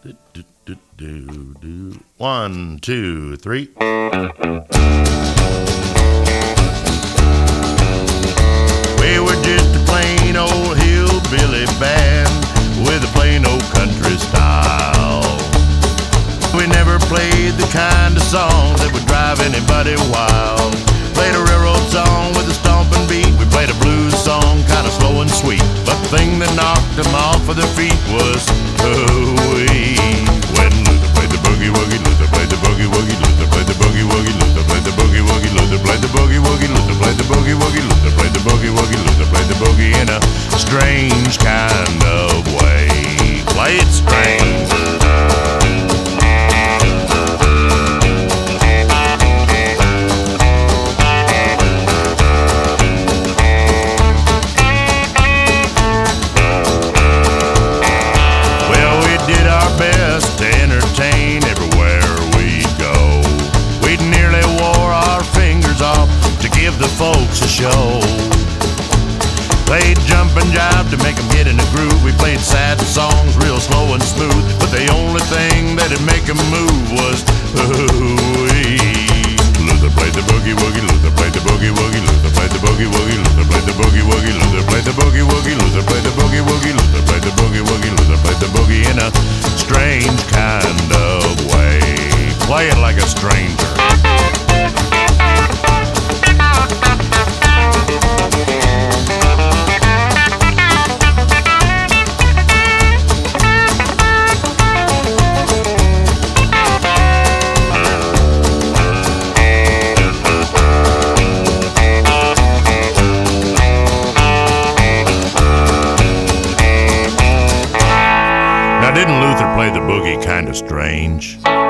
1, 2, 3. We were just a plain old hillbilly band with a plain old country style. We never played the kind of song that would drive anybody wild. Played a railroad song with a stomping beat. We played a blues song, kind of slow and sweet. But the thing that knocked them off of their feet was hooey. When Luther played the boogie woogie, Luther played the boogie woogie, Luther played the boogie woogie, Luther played the boogie woogie, Luther played the boogie woogie, Luther played the boogie woogie, Luther played the boogie woogie, Luther played the boogie in a strange kind of way. Play it strange. Give the folks a show. Played jump and jive to make them get in the groove. We played sad songs real slow and smooth, but the only thing that'd make them move was ooh-wee. Luther played the boogie woogie, Luther played the boogie woogie, Luther played the boogie woogie, Luther played the boogie woogie, Luther played the boogie woogie, Luther played the boogie woogie, Luther played the boogie woogie, Luther played the boogie in a strange kind of way. Play it like a stranger. Now, didn't Luther play the boogie kind of strange?